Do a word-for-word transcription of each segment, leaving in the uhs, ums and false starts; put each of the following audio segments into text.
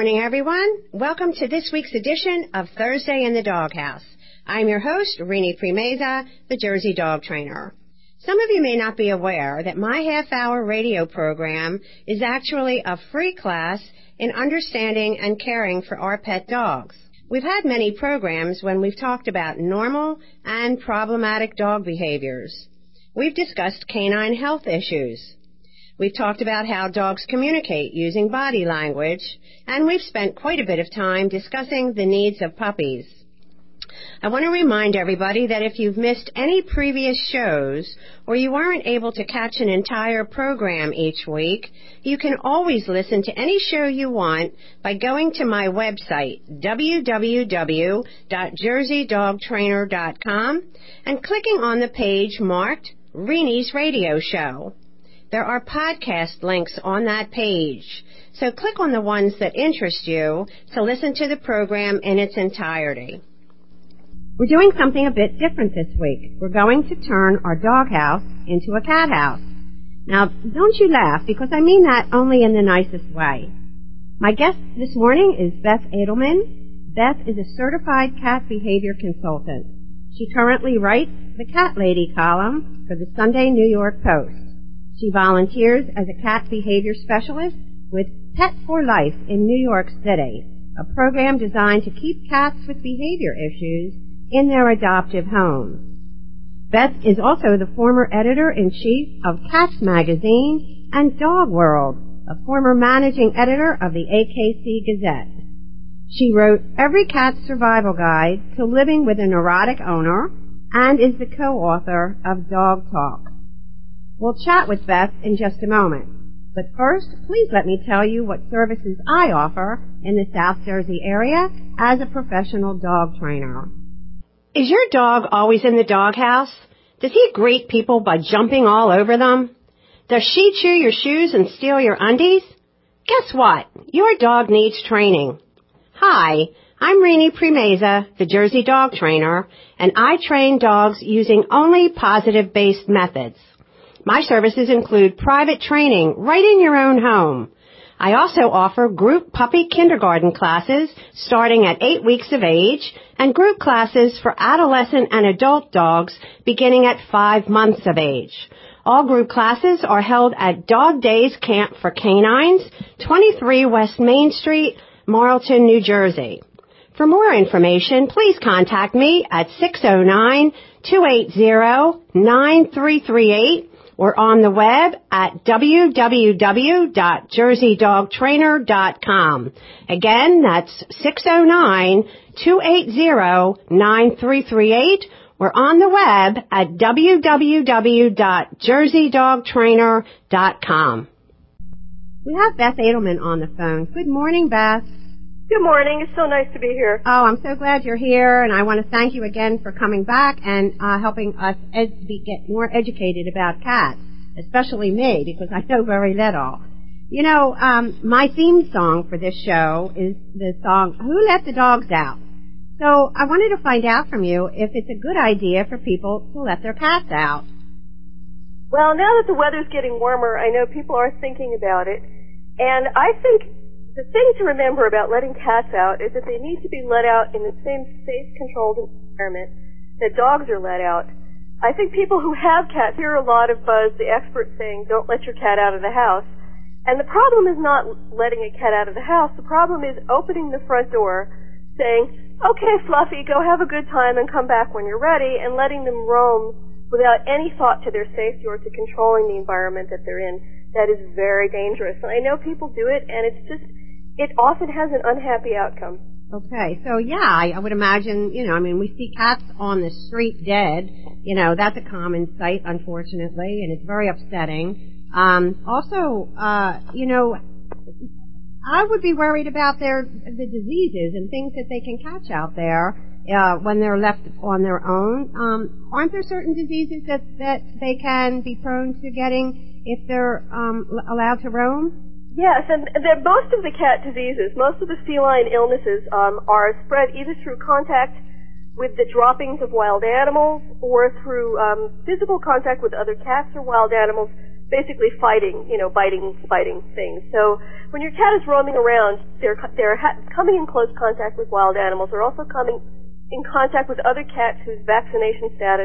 morning, everyone. Welcome to this week's edition of Thursday in the Doghouse. I'm your host, Rini Primeza, the Jersey Dog Trainer. Some of you may not be aware that my half-hour radio program is actually a free class in understanding and caring for our pet dogs. We've had many programs when we've talked about normal and problematic dog behaviors. We've discussed canine health issues. We've talked about how dogs communicate using body language, and we've spent quite a bit of time discussing the needs of puppies. I want to remind everybody that if you've missed any previous shows or you weren't able to catch an entire program each week, you can always listen to any show you want by going to my website, w w w dot jersey dog trainer dot com, and clicking on the page marked Rini's Radio Show. There are podcast links on that page, so click on the ones that interest you to listen to the program in its entirety. We're doing something a bit different this week. We're going to turn our doghouse into a cat house. Now, don't you laugh, because I mean that only in the nicest way. My guest this morning is Beth Edelman. Beth is a certified cat behavior consultant. She currently writes the Cat Lady column for the Sunday New York Post. She volunteers as a cat behavior specialist with Pet for Life in New York City, a program designed to keep cats with behavior issues in their adoptive homes. Beth is also the former editor-in-chief of Cats Magazine and Dog World, a former managing editor of the A K C Gazette. She wrote Every Cat's Survival Guide to Living with a Neurotic Owner and is the co-author of Dog Talk. We'll chat with Beth in just a moment. But first, please let me tell you what services I offer in the South Jersey area as a professional dog trainer. Is your dog always in the doghouse? Does he greet people by jumping all over them? Does she chew your shoes and steal your undies? Guess what? Your dog needs training. Hi, I'm Rini Primeza, the Jersey Dog Trainer, and I train dogs using only positive-based methods. My services include private training right in your own home. I also offer group puppy kindergarten classes starting at eight weeks of age and group classes for adolescent and adult dogs beginning at five months of age. All group classes are held at Dog Days Camp for Canines, twenty-three West Main Street, Marlton, New Jersey. For more information, please contact me at six oh nine, two eight zero, nine three three eight or on the web at w w w dot jersey dog trainer dot com. Again, that's six oh nine, two eight zero, nine three three eight or on the web at w w w dot jersey dog trainer dot com. We have Beth Edelman on the phone. Good morning, Beth. Good morning. It's so nice to be here. Oh, I'm so glad you're here, and I want to thank you again for coming back and uh, helping us ed- be, get more educated about cats, especially me, because I know very little. You know, um, my theme song for this show is the song, Who Let the Dogs Out? So I wanted to find out from you if it's a good idea for people to let their cats out. Well, now that the weather's getting warmer, I know people are thinking about it, and I think the thing to remember about letting cats out is that they need to be let out in the same safe, controlled environment that dogs are let out. I think people who have cats hear a lot of buzz, the experts saying, don't let your cat out of the house. And the problem is not letting a cat out of the house. The problem is opening the front door, saying, okay, Fluffy, go have a good time and come back when you're ready, and letting them roam without any thought to their safety or to controlling the environment that they're in. That is very dangerous. And I know people do it, and it's just, it often has an unhappy outcome. Okay, so yeah, I, I would imagine, you know, I mean, we see cats on the street dead. You know, that's a common sight, unfortunately, and it's very upsetting. Um, also, uh, you know, I would be worried about their the diseases and things that they can catch out there uh, when they're left on their own. Um, aren't there certain diseases that, that they can be prone to getting if they're um, allowed to roam? Yes, and the, most of the cat diseases, most of the feline illnesses um, are spread either through contact with the droppings of wild animals or through um, physical contact with other cats or wild animals basically fighting, you know, biting, biting things. So when your cat is roaming around, they're they're ha- coming in close contact with wild animals. They're also coming in contact with other cats whose vaccination status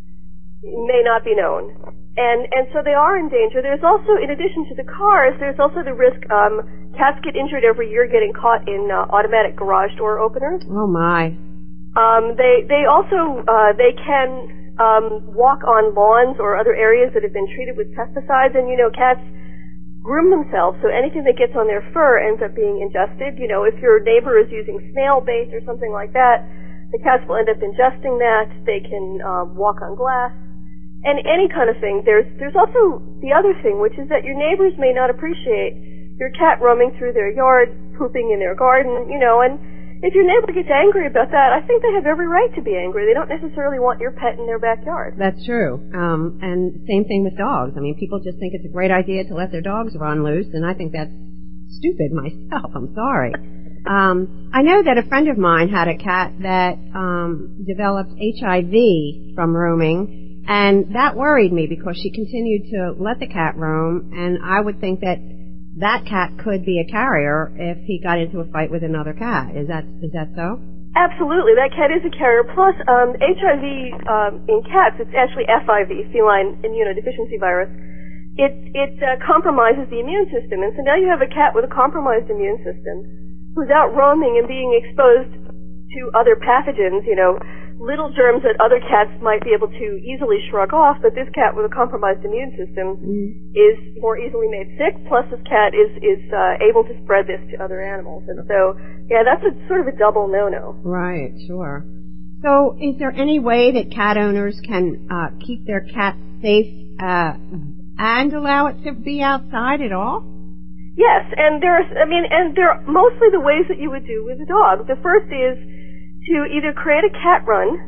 may not be known. And and so they are in danger. There's also, in addition to the cars, there's also the risk um, cats get injured every year getting caught in uh, automatic garage door openers. Oh my! Um, they they also uh, they can um, walk on lawns or other areas that have been treated with pesticides. And you know, cats groom themselves, so anything that gets on their fur ends up being ingested. You know, if your neighbor is using snail bait or something like that, the cats will end up ingesting that. They can um, walk on glass. And any kind of thing. There's there's also the other thing, which is that your neighbors may not appreciate your cat roaming through their yard, pooping in their garden, you know, and if your neighbor gets angry about that, I think they have every right to be angry. They don't necessarily want your pet in their backyard. That's true. Um, and same thing with dogs. I mean, people just think it's a great idea to let their dogs run loose, and I think that's stupid myself. I'm sorry. Um, I know that a friend of mine had a cat that um, developed H I V from roaming. And that worried me because she continued to let the cat roam, and I would think that that cat could be a carrier if he got into a fight with another cat. Is that is that so? Absolutely, that cat is a carrier. Plus, um, H I V um, in cats, it's actually F I V, feline immunodeficiency virus. It it uh, compromises the immune system, and so now you have a cat with a compromised immune system who's out roaming and being exposed to other pathogens. You know, little germs that other cats might be able to easily shrug off, but this cat with a compromised immune system mm. is more easily made sick, plus this cat is, is uh, able to spread this to other animals. And so, yeah, that's a sort of a double no-no. Right, sure. So is there any way that cat owners can uh, keep their cat safe uh, and allow it to be outside at all? Yes, and there's, I mean, and there are mostly the ways that you would do with a dog. The first is to either create a cat run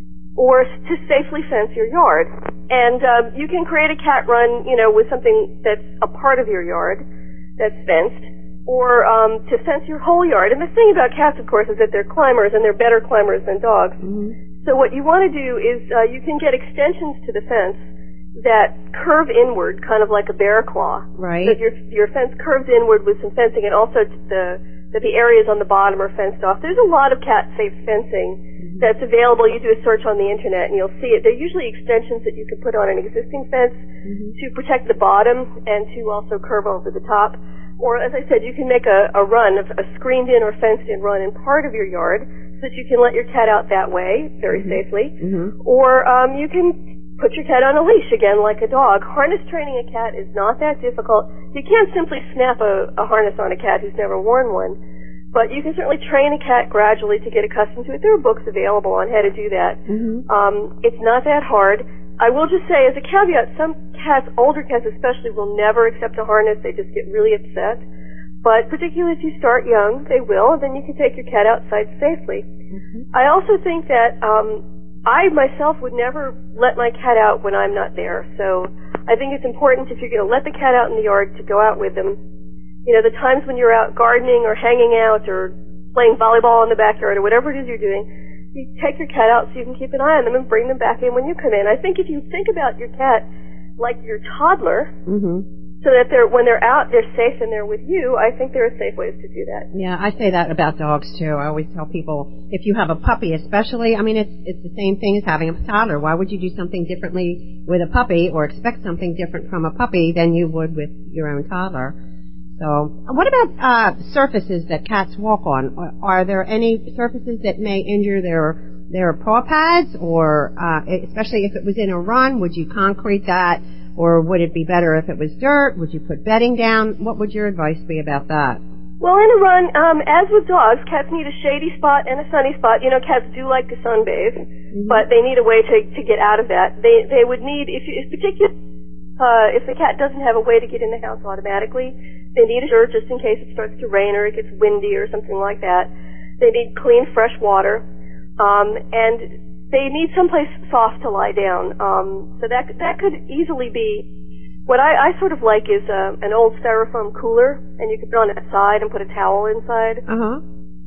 or to safely fence your yard. And um, you can create a cat run, you know, with something that's a part of your yard that's fenced, or um, to fence your whole yard. And the thing about cats, of course, is that they're climbers, and they're better climbers than dogs. Mm-hmm. So what you want to do is uh, you can get extensions to the fence that curve inward, kind of like a bear claw. Right. So your your fence curves inward with some fencing, and also the that the areas on the bottom are fenced off. There's a lot of cat-safe fencing mm-hmm. that's available. You do a search on the internet and you'll see it. They're usually extensions that you can put on an existing fence mm-hmm. to protect the bottom and to also curve over the top. Or, as I said, you can make a, a run, a screened-in or fenced-in run in part of your yard so that you can let your cat out that way very mm-hmm. safely. Mm-hmm. Or um, you can put your cat on a leash, again, like a dog. Harness training a cat is not that difficult. You can't simply snap a, a harness on a cat who's never worn one, but you can certainly train a cat gradually to get accustomed to it. There are books available on how to do that. Mm-hmm. Um, it's not that hard. I will just say, as a caveat, some cats, older cats especially, will never accept a harness. They just get really upset. But particularly if you start young, they will, and then you can take your cat outside safely. Mm-hmm. I also think that um, I myself would never let my cat out when I'm not there. So I think it's important, if you're going to let the cat out in the yard, to go out with them. You know, the times when you're out gardening or hanging out or playing volleyball in the backyard or whatever it is you're doing, you take your cat out so you can keep an eye on them and bring them back in when you come in. I think if you think about your cat like your toddler, mm-hmm. so that they're, when they're out, they're safe and they're with you, I think there are safe ways to do that. Yeah, I say that about dogs, too. I always tell people, if you have a puppy especially, I mean, it's it's the same thing as having a toddler. Why would you do something differently with a puppy or expect something different from a puppy than you would with your own toddler? So, what about uh, surfaces that cats walk on? Are there any surfaces that may injure their their paw pads, or uh, especially if it was in a run, would you concrete that? Or would it be better if it was dirt? Would you put bedding down? What would your advice be about that? Well, in a run, um, as with dogs, cats need a shady spot and a sunny spot. You know, cats do like to sunbathe, mm-hmm. but they need a way to, to get out of that. They they would need, if, if particular, uh, if the cat doesn't have a way to get in the house automatically, they need a shirt just in case it starts to rain or it gets windy or something like that. They need clean, fresh water, um, and they need someplace soft to lie down. Um, so that that could easily be, what I, I sort of like is uh, an old styrofoam cooler, and you could put it on its side and put a towel inside. Uh-huh.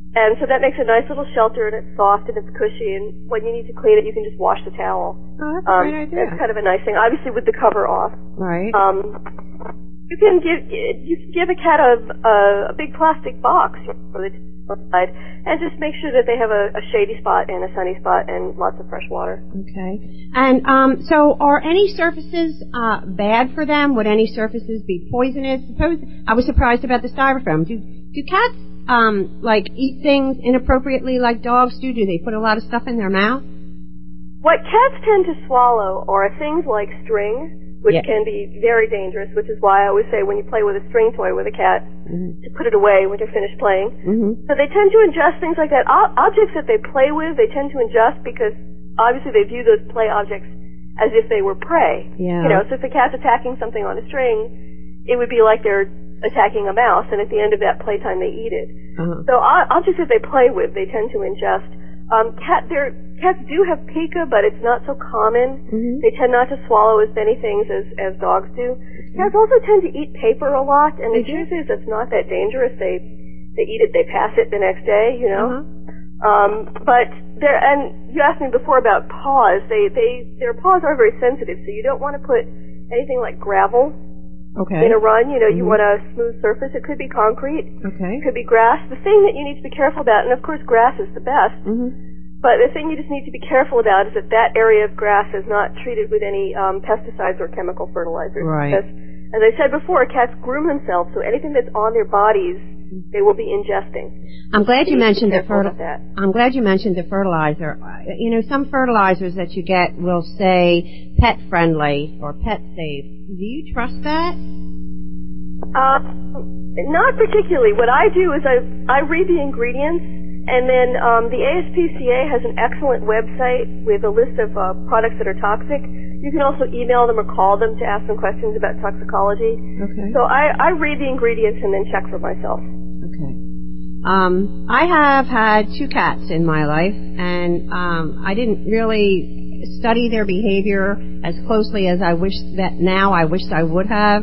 And so that makes a nice little shelter, and it's soft and it's cushy, and when you need to clean it, you can just wash the towel. Oh, that's a um, great idea. That's kind of a nice thing, obviously with the cover off. Right. Um, you can give you can give a cat a, a, a big plastic box for the outside, and just make sure that they have a, a shady spot and a sunny spot and lots of fresh water. Okay. And um, so are any surfaces uh, bad for them? Would any surfaces be poisonous? Suppose I was surprised about the styrofoam. Do do cats um, like eat things inappropriately like dogs do? Do they put a lot of stuff in their mouth? What cats tend to swallow are things like string, which yeah. can be very dangerous, which is why I always say when you play with a string toy with a cat, mm-hmm. to put it away when you're finished playing. Mm-hmm. So they tend to ingest things like that. O- objects that they play with, they tend to ingest because obviously they view those play objects as if they were prey. Yeah. You know, so if the cat's attacking something on a string, it would be like they're attacking a mouse, and at the end of that playtime they eat it. Uh-huh. So o- objects that they play with, they tend to ingest. Um, cat, their cats do have pica, but it's not so common. Mm-hmm. They tend not to swallow as many things as, as dogs do. Mm-hmm. Cats also tend to eat paper a lot, and the mm-hmm. truth is it's not that dangerous. They they eat it, they pass it the next day, you know. Uh-huh. Um, but there, and you asked me before about paws. They they their paws are very sensitive, so you don't want to put anything like gravel. Okay. In a run, you know, you mm-hmm. want a smooth surface. It could be concrete. Okay. It could be grass. The thing that you need to be careful about, and of course grass is the best, mm-hmm. but the thing you just need to be careful about is that that area of grass is not treated with any um, pesticides or chemical fertilizers. Right. Because, as I said before, cats groom themselves, so anything that's on their bodies, they will be ingesting. I'm glad you, you mentioned the fertilizer. I'm glad you mentioned the fertilizer. You know, some fertilizers that you get will say pet friendly or pet safe. Do you trust that? Uh, not particularly. What I do is I I read the ingredients, and then um, the A S P C A has an excellent website with a list of uh, products that are toxic. You can also email them or call them to ask them questions about toxicology. Okay. So I, I read the ingredients and then check for myself. Okay. Um, I have had two cats in my life, and um, I didn't really study their behavior as closely as I wish that now I wished I would have.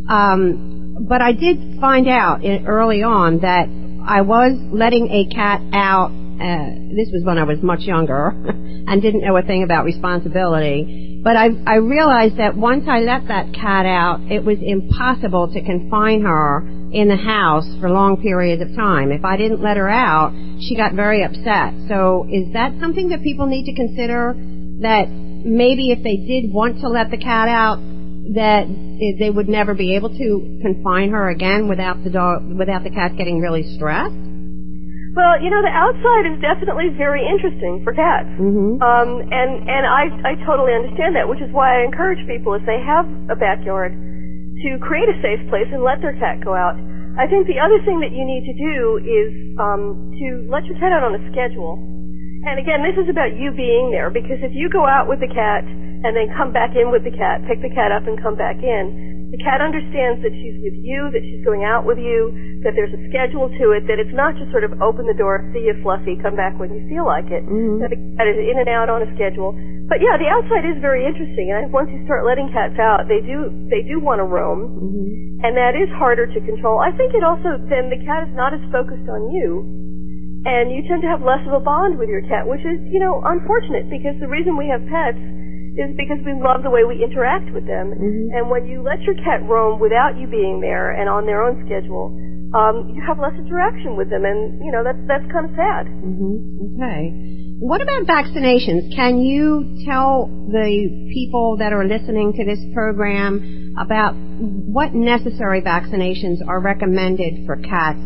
Um, but I did find out in, early on that I was letting a cat out. Uh, this was when I was much younger and didn't know a thing about responsibility. But I, I realized that once I let that cat out, it was impossible to confine her in the house for long periods of time. If I didn't let her out, she got very upset. So is that something that people need to consider, that maybe if they did want to let the cat out, that they would never be able to confine her again without the dog, without the cat getting really stressed? Well, you know, the outside is definitely very interesting for cats. Mm-hmm. Um, and, and I, I totally understand that, which is why I encourage people, if they have a backyard, to create a safe place and let their cat go out. I think the other thing that you need to do is um, to let your cat out on a schedule. And again, this is about you being there, because if you go out with the cat and then come back in with the cat, pick the cat up and come back in, the cat understands that she's with you, that she's going out with you, that there's a schedule to it, that it's not just sort of open the door, see you Fluffy, come back when you feel like it. Mm-hmm. That the cat is in and out on a schedule. But yeah, the outside is very interesting, and I think once you start letting cats out, they do they do want to roam, mm-hmm. and that is harder to control. I think it also, then the cat is not as focused on you, and you tend to have less of a bond with your cat, which is, you know, unfortunate, because the reason we have pets is because we love the way we interact with them. Mm-hmm. And when you let your cat roam without you being there and on their own schedule, um, you have less interaction with them, and, you know, that's, that's kind of sad. Mm-hmm. Okay. What about vaccinations? Can you tell the people that are listening to this program about what necessary vaccinations are recommended for cats?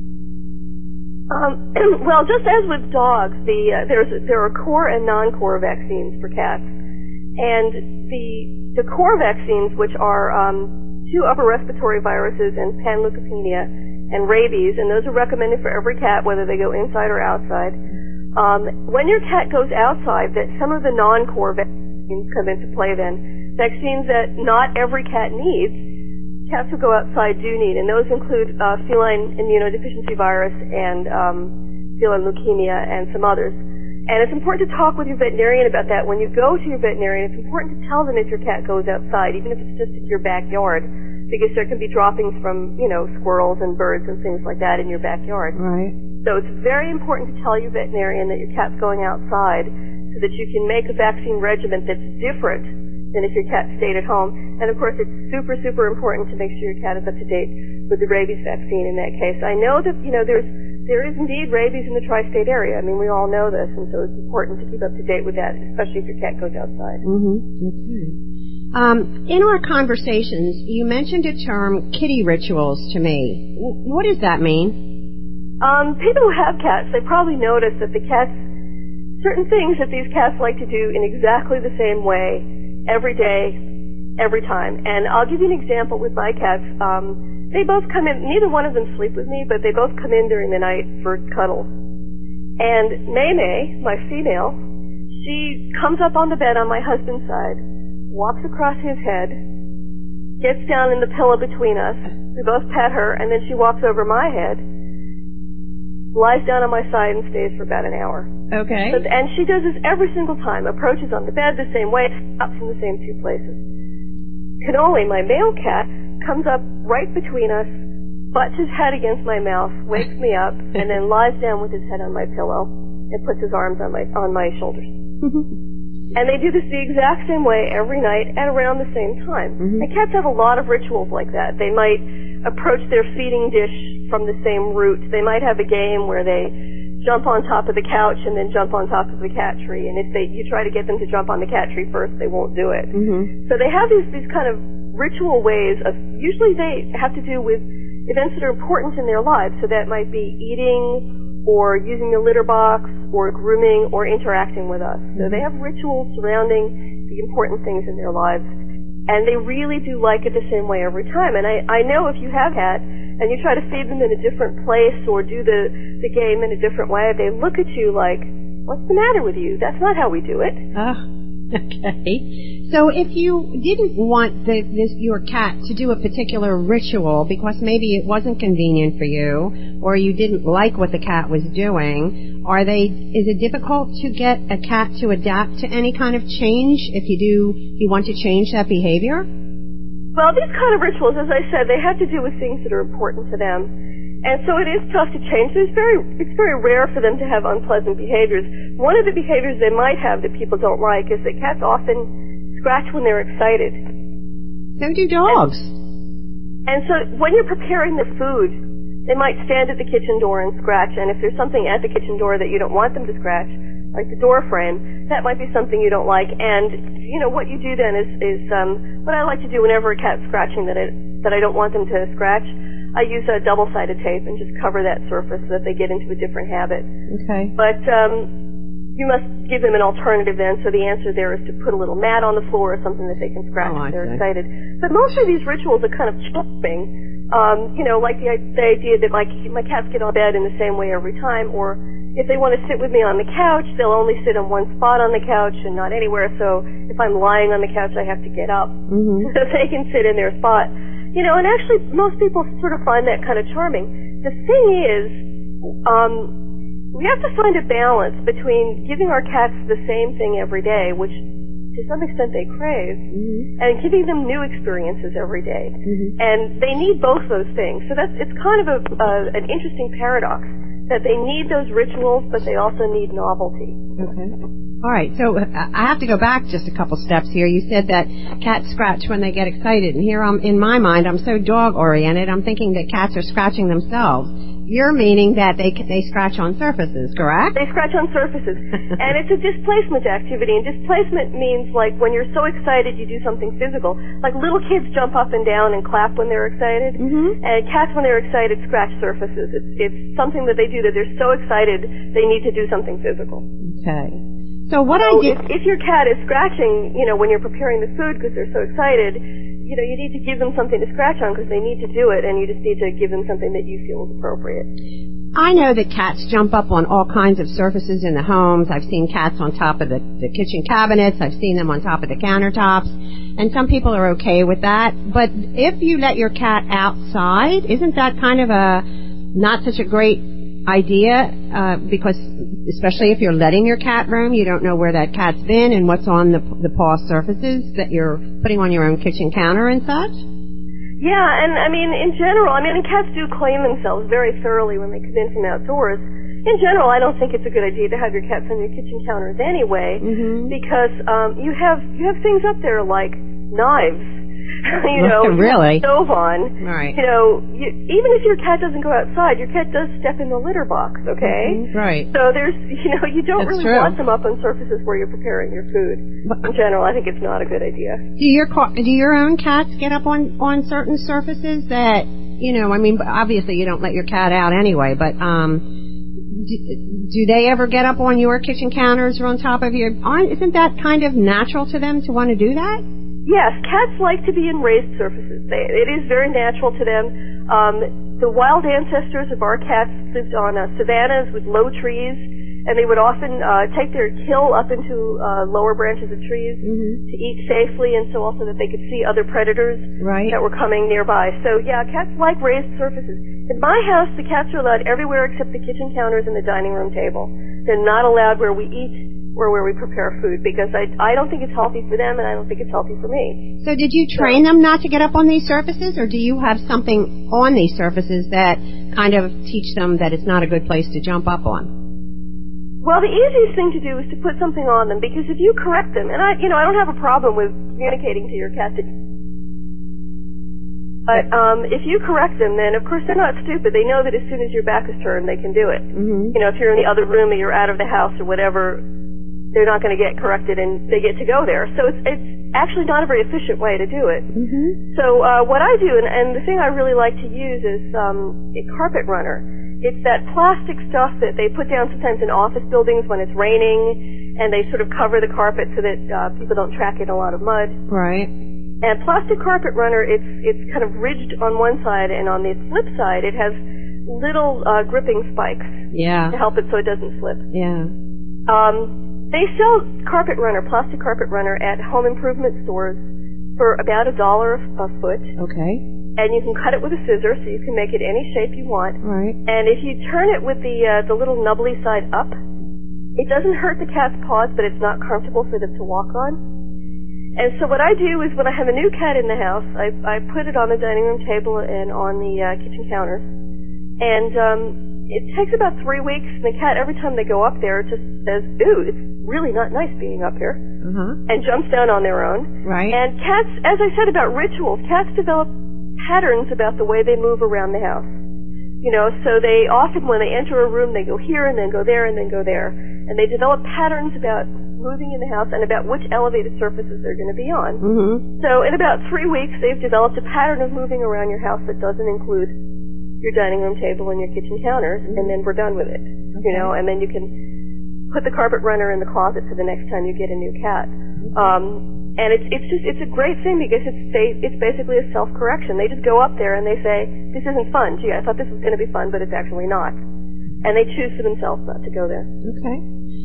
Um, well, just as with dogs, the uh, there's there are core and non-core vaccines for cats. And the the core vaccines, which are um, two upper respiratory viruses and panleukopenia and rabies, and those are recommended for every cat, whether they go inside or outside. Um, when your cat goes outside, that some of the non-core vaccines come into play then. Vaccines that not every cat needs, cats who go outside do need, and those include uh, feline immunodeficiency virus and um, feline leukemia and some others. And it's important to talk with your veterinarian about that. When you go to your veterinarian, it's important to tell them if your cat goes outside, even if it's just in your backyard, because there can be droppings from, you know, squirrels and birds and things like that in your backyard. Right. So it's very important to tell your veterinarian that your cat's going outside so that you can make a vaccine regimen that's different than if your cat stayed at home. And of course, it's super, super important to make sure your cat is up to date with the rabies vaccine in that case. I know that, you know, there's there is indeed rabies in the tri-state area. I mean, we all know this, and so it's important to keep up to date with that, especially if your cat goes outside. Mm-hmm. Okay. Um, in our conversations, you mentioned a term, kitty rituals, to me. W- what does that mean? Um, people who have cats, they probably notice that the cats, certain things that these cats like to do in exactly the same way every day, every time. And I'll give you an example with my cats. Um, They both come in, neither one of them sleep with me, but they both come in during the night for cuddles. And May May, my female, she comes up on the bed on my husband's side, walks across his head, gets down in the pillow between us, we both pet her, and then she walks over my head, lies down on my side, and stays for about an hour. Okay. But, and she does this every single time, approaches on the bed the same way, stops in the same two places. Cannoli, my male cat, comes up right between us, butts his head against my mouth, wakes me up, and then lies down with his head on my pillow and puts his arms on my on my shoulders. Mm-hmm. And they do this the exact same way every night at around the same time. Mm-hmm. And cats have a lot of rituals like that. They might approach their feeding dish from the same route. They might have a game where they jump on top of the couch and then jump on top of the cat tree. And if they you try to get them to jump on the cat tree first, they won't do it. Mm-hmm. So they have these these kind of ritual ways of, usually they have to do with events that are important in their lives. So that might be eating or using the litter box or grooming or interacting with us. So they have rituals surrounding the important things in their lives. And they really do like it the same way every time. And I, I know if you have had and you try to feed them in a different place or do the, the game in a different way, they look at you like, what's the matter with you? That's not how we do it. Oh, okay. So if you didn't want the, this, your cat to do a particular ritual because maybe it wasn't convenient for you or you didn't like what the cat was doing, are they, is it difficult to get a cat to adapt to any kind of change if you do, you want to change that behavior? Well, these kind of rituals, as I said, they have to do with things that are important to them. And so it is tough to change. It's very, it's very rare for them to have unpleasant behaviors. One of the behaviors they might have that people don't like is that cats often scratch when they're excited. So do dogs. And, and so when you're preparing the food, they might stand at the kitchen door and scratch. And if there's something at the kitchen door that you don't want them to scratch, like the door frame, that might be something you don't like. And, you know, what you do then is, is um, what I like to do whenever a cat's scratching that, it, that I don't want them to scratch, I use a double-sided tape and just cover that surface so that they get into a different habit. Okay. But um, you must give them an alternative then, so the answer there is to put a little mat on the floor or something that they can scratch oh, if they're see. excited. But most of these rituals are kind of charming. Um, you know, like the, the idea that my, my cats get on bed in the same way every time, or if they want to sit with me on the couch, they'll only sit on one spot on the couch and not anywhere. So if I'm lying on the couch, I have to get up mm-hmm. so they can sit in their spot. You know, and actually most people sort of find that kind of charming. The thing is, um, we have to find a balance between giving our cats the same thing every day, which to some extent they crave, mm-hmm. and giving them new experiences every day. Mm-hmm. And they need both those things. So that's, it's kind of a, uh, an interesting paradox that they need those rituals, but they also need novelty. Okay. All right, so I have to go back just a couple steps here. You said that cats scratch when they get excited, and here I'm, in my mind, I'm so dog-oriented, I'm thinking that cats are scratching themselves. You're meaning that they they scratch on surfaces, correct? They scratch on surfaces. And it's a displacement activity, and displacement means like when you're so excited you do something physical. Like little kids jump up and down and clap when they're excited, mm-hmm. and cats when they're excited scratch surfaces. It's, it's something that they do that they're so excited they need to do something physical. Okay. So what so I did... If, if your cat is scratching, you know, when you're preparing the food because they're so excited, you know, you need to give them something to scratch on because they need to do it, and you just need to give them something that you feel is appropriate. I know that cats jump up on all kinds of surfaces in the homes. I've seen cats on top of the, the kitchen cabinets. I've seen them on top of the countertops. And some people are okay with that. But if you let your cat outside, isn't that kind of a not such a great idea? Uh, because especially if you're letting your cat roam, you don't know where that cat's been and what's on the, the paw surfaces that you're putting on your own kitchen counter and such. Yeah, and I mean, in general, I mean, and cats do clean themselves very thoroughly when they come in from outdoors. In general, I don't think it's a good idea to have your cats on your kitchen counters anyway, mm-hmm. because um, you have you have things up there like knives. you know, really? You have a stove on. Right. You know, you, even if your cat doesn't go outside, your cat does step in the litter box. Okay. Mm-hmm. Right. So there's, you know, you don't That's really true. want them up on surfaces where you're preparing your food. In general, I think it's not a good idea. Do your do your own cats get up on on certain surfaces that, you know? I mean, obviously you don't let your cat out anyway, but um, do, do they ever get up on your kitchen counters or on top of your? Aren't, isn't that kind of natural to them to want to do that? Yes, cats like to be in raised surfaces. They, it is very natural to them. Um, the wild ancestors of our cats lived on uh, savannas with low trees, and they would often uh, take their kill up into uh, lower branches of trees mm-hmm. to eat safely, and so also that they could see other predators right. that were coming nearby. So yeah, cats like raised surfaces. In my house, the cats are allowed everywhere except the kitchen counters and the dining room table. They're not allowed where we eat or where we prepare food, because I, I don't think it's healthy for them, and I don't think it's healthy for me. So did you train so, them not to get up on these surfaces, or do you have something on these surfaces that kind of teach them that it's not a good place to jump up on? Well, the easiest thing to do is to put something on them, because if you correct them, and I, you know, I don't have a problem with communicating to your cat that, but um, if you correct them, then of course they're not stupid. They know that as soon as your back is turned, they can do it. Mm-hmm. You know, if you're in the other room or you're out of the house or whatever, they're not going to get corrected, and they get to go there. So it's, it's actually not a very efficient way to do it. Mm-hmm. So uh, what I do, and, and the thing I really like to use is um, a carpet runner. It's that plastic stuff that they put down sometimes in office buildings when it's raining, and they sort of cover the carpet so that uh, people don't track in a lot of mud. Right. And plastic carpet runner, it's it's kind of ridged on one side, and on the flip side, it has little uh, gripping spikes yeah. to help it so it doesn't slip. Yeah. Um, They sell carpet runner, plastic carpet runner at home improvement stores for about a dollar a foot. Okay. And you can cut it with a scissor, so you can make it any shape you want. Right. And if you turn it with the uh, the little nubbly side up, it doesn't hurt the cat's paws, but it's not comfortable for them to walk on. And so what I do is when I have a new cat in the house, I, I put it on the dining room table and on the uh, kitchen counters. And um, it takes about three weeks, and the cat, every time they go up there, just says, ooh, it's really not nice being up here, uh-huh. and jumps down on their own. Right. And cats, as I said about rituals, cats develop patterns about the way they move around the house. You know, so they often, when they enter a room, they go here and then go there and then go there. And they develop patterns about moving in the house and about which elevated surfaces they're going to be on. Mm-hmm. So in about three weeks, they've developed a pattern of moving around your house that doesn't include your dining room table and your kitchen counters, mm-hmm. and then we're done with it. Okay. You know, and then you can put the carpet runner in the closet for the next time you get a new cat. Um, and it's it's just it's a great thing because it's it's basically a self-correction. They just go up there and they say, "This isn't fun. Gee, I thought this was going to be fun, but it's actually not." And they choose for themselves not to go there. Okay.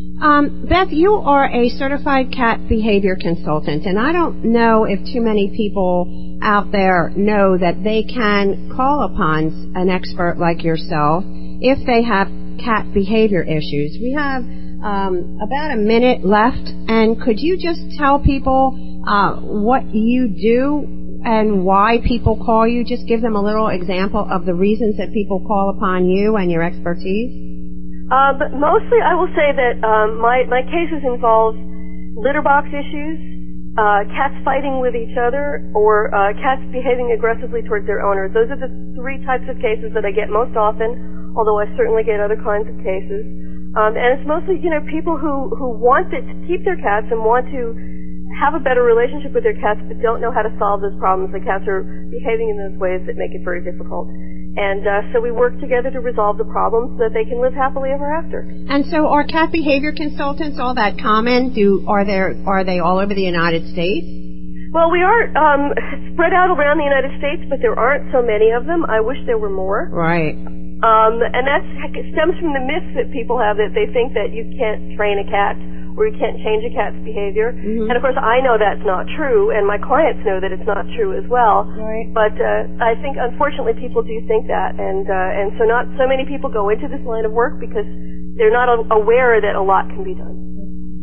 Um, Beth, you are a certified cat behavior consultant, and I don't know if too many people out there know that they can call upon an expert like yourself if they have cat behavior issues. We have um, about a minute left, and could you just tell people uh, what you do and why people call you? Just give them a little example of the reasons that people call upon you and your expertise. Uh, but mostly I will say that um, my, my cases involve litter box issues, uh, cats fighting with each other, or uh, cats behaving aggressively towards their owners. Those are the three types of cases that I get most often, although I certainly get other kinds of cases. Um, and it's mostly, you know, people who, who want to keep their cats and want to have a better relationship with their cats but don't know how to solve those problems. The cats are behaving in those ways that make it very difficult. And uh, so we work together to resolve the problems so that they can live happily ever after. And so are cat behavior consultants all that common? Do are there are they all over the United States? Well, we are um, spread out around the United States, but there aren't so many of them. I wish there were more. Right. Um, and that stems from the myth that people have that they think that you can't train a cat or you can't change a cat's behavior. Mm-hmm. And of course, I know that's not true, and my clients know that it's not true as well. Right. But uh, I think, unfortunately, people do think that, and uh, and so not so many people go into this line of work because they're not aware that a lot can be done.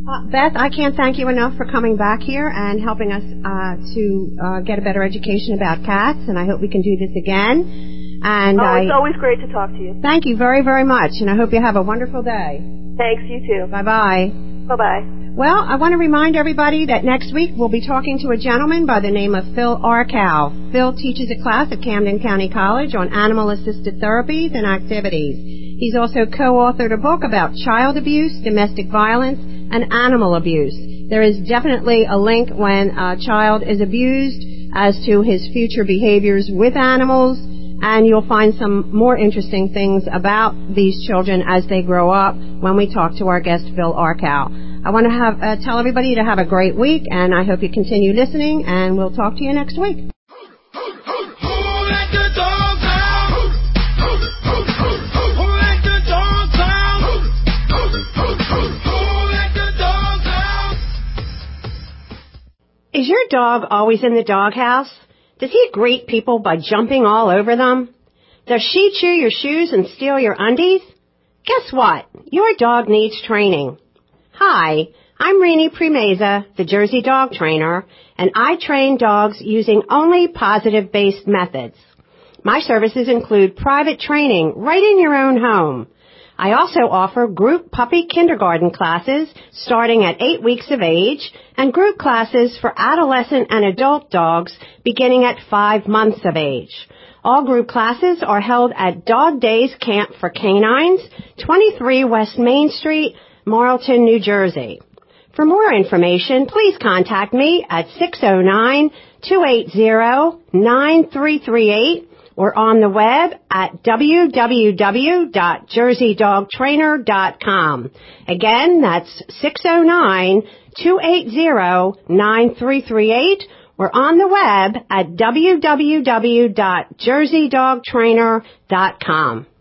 Uh, Beth, I can't thank you enough for coming back here and helping us uh, to uh, get a better education about cats, and I hope we can do this again. And oh, I, it's always great to talk to you. Thank you very, very much, and I hope you have a wonderful day. Thanks, you too. Bye-bye. Bye-bye. Well, I want to remind everybody that next week we'll be talking to a gentleman by the name of Phil Arkow. Phil teaches a class at Camden County College on animal-assisted therapies and activities. He's also co-authored a book about child abuse, domestic violence, and animal abuse. There is definitely a link when a child is abused as to his future behaviors with animals, and you'll find some more interesting things about these children as they grow up when we talk to our guest, Phil Arkow. I want to have uh, tell everybody to have a great week, and I hope you continue listening, and we'll talk to you next week. Is your dog always in the doghouse? Does he greet people by jumping all over them? Does she chew your shoes and steal your undies? Guess what? Your dog needs training. Hi, I'm Rini Primeza, the Jersey Dog Trainer, and I train dogs using only positive-based methods. My services include private training right in your own home. I also offer group puppy kindergarten classes starting at eight weeks of age and group classes for adolescent and adult dogs beginning at five months of age. All group classes are held at Dog Days Camp for Canines, twenty-three West Main Street, Marlton, New Jersey. For more information, please contact me at six oh nine, two eight zero, nine three three eight or on the web at w w w dot jersey dog trainer dot com. Again, that's six oh nine, two eight zero, nine three three eight or on the web at w w w dot jersey dog trainer dot com.